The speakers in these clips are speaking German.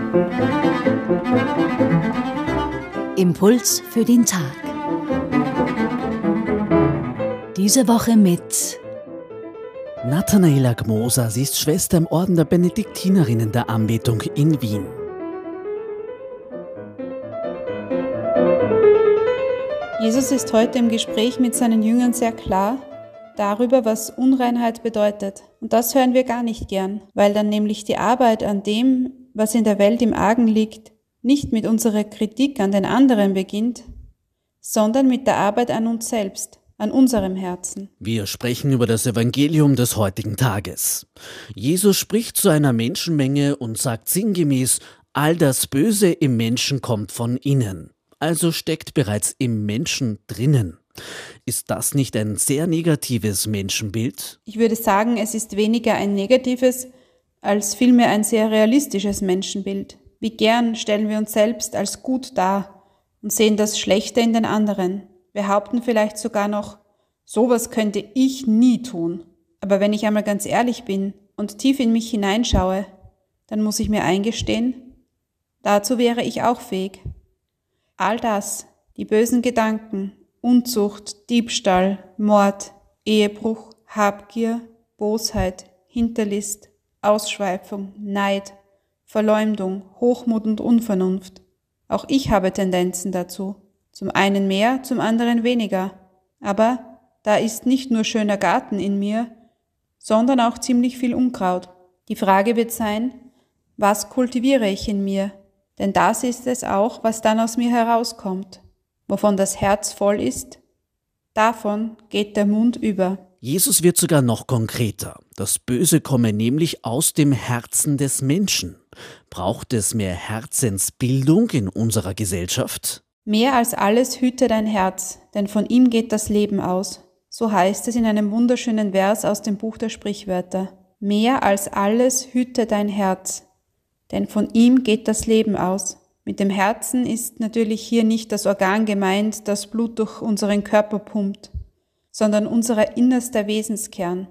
Impuls für den Tag. Diese Woche mit Nathanaela Gmoser, sie ist Schwester im Orden der Benediktinerinnen der Anbetung in Wien. Jesus ist heute im Gespräch mit seinen Jüngern sehr klar darüber, was Unreinheit bedeutet. Und das hören wir gar nicht gern, weil dann nämlich die Arbeit an dem, was in der Welt im Argen liegt, nicht mit unserer Kritik an den anderen beginnt, sondern mit der Arbeit an uns selbst, an unserem Herzen. Wir sprechen über das Evangelium des heutigen Tages. Jesus spricht zu einer Menschenmenge und sagt sinngemäß, all das Böse im Menschen kommt von innen. Also steckt bereits im Menschen drinnen. Ist das nicht ein sehr negatives Menschenbild? Ich würde sagen, es ist weniger ein negatives, als vielmehr ein sehr realistisches Menschenbild. Wie gern stellen wir uns selbst als gut dar und sehen das Schlechte in den anderen. Wir behaupten vielleicht sogar noch, sowas könnte ich nie tun. Aber wenn ich einmal ganz ehrlich bin und tief in mich hineinschaue, dann muss ich mir eingestehen, dazu wäre ich auch fähig. All das, die bösen Gedanken, Unzucht, Diebstahl, Mord, Ehebruch, Habgier, Bosheit, Hinterlist, Ausschweifung, Neid, Verleumdung, Hochmut und Unvernunft. Auch ich habe Tendenzen dazu. Zum einen mehr, zum anderen weniger. Aber da ist nicht nur schöner Garten in mir, sondern auch ziemlich viel Unkraut. Die Frage wird sein, was kultiviere ich in mir? Denn das ist es auch, was dann aus mir herauskommt. Wovon das Herz voll ist, davon geht der Mund über. Jesus wird sogar noch konkreter. Das Böse komme nämlich aus dem Herzen des Menschen. Braucht es mehr Herzensbildung in unserer Gesellschaft? Mehr als alles hüte dein Herz, denn von ihm geht das Leben aus. So heißt es in einem wunderschönen Vers aus dem Buch der Sprichwörter. Mehr als alles hüte dein Herz, denn von ihm geht das Leben aus. Mit dem Herzen ist natürlich hier nicht das Organ gemeint, das Blut durch unseren Körper pumpt, sondern unser innerster Wesenskern.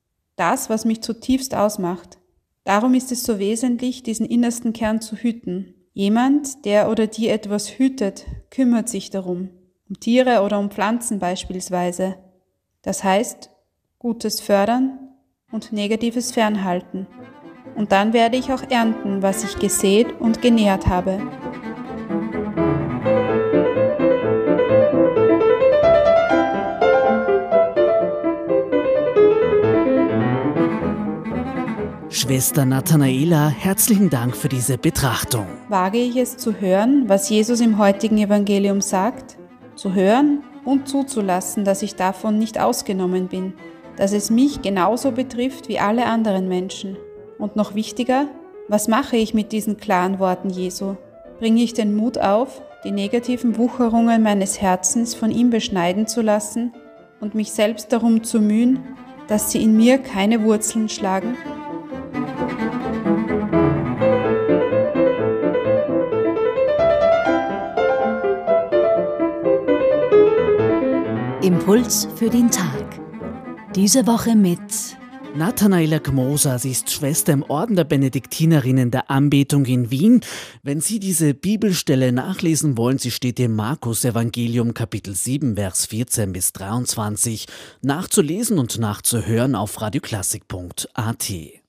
Das, was mich zutiefst ausmacht. Darum ist es so wesentlich, diesen innersten Kern zu hüten. Jemand, der oder die etwas hütet, kümmert sich darum. Um Tiere oder um Pflanzen beispielsweise. Das heißt, Gutes fördern und Negatives fernhalten. Und dann werde ich auch ernten, was ich gesät und genährt habe. Schwester Nathanaela, herzlichen Dank für diese Betrachtung. Wage ich es zu hören, was Jesus im heutigen Evangelium sagt? Zu hören und zuzulassen, dass ich davon nicht ausgenommen bin, dass es mich genauso betrifft wie alle anderen Menschen. Und noch wichtiger, was mache ich mit diesen klaren Worten Jesu? Bringe ich den Mut auf, die negativen Wucherungen meines Herzens von ihm beschneiden zu lassen und mich selbst darum zu mühen, dass sie in mir keine Wurzeln schlagen? Impuls für den Tag. Diese Woche mit Nathanaela Gmoser, sie ist Schwester im Orden der Benediktinerinnen der Anbetung in Wien. Wenn Sie diese Bibelstelle nachlesen wollen, sie steht im Markus-Evangelium Kapitel 7, Vers 14 bis 23, nachzulesen und nachzuhören auf radioklassik.at.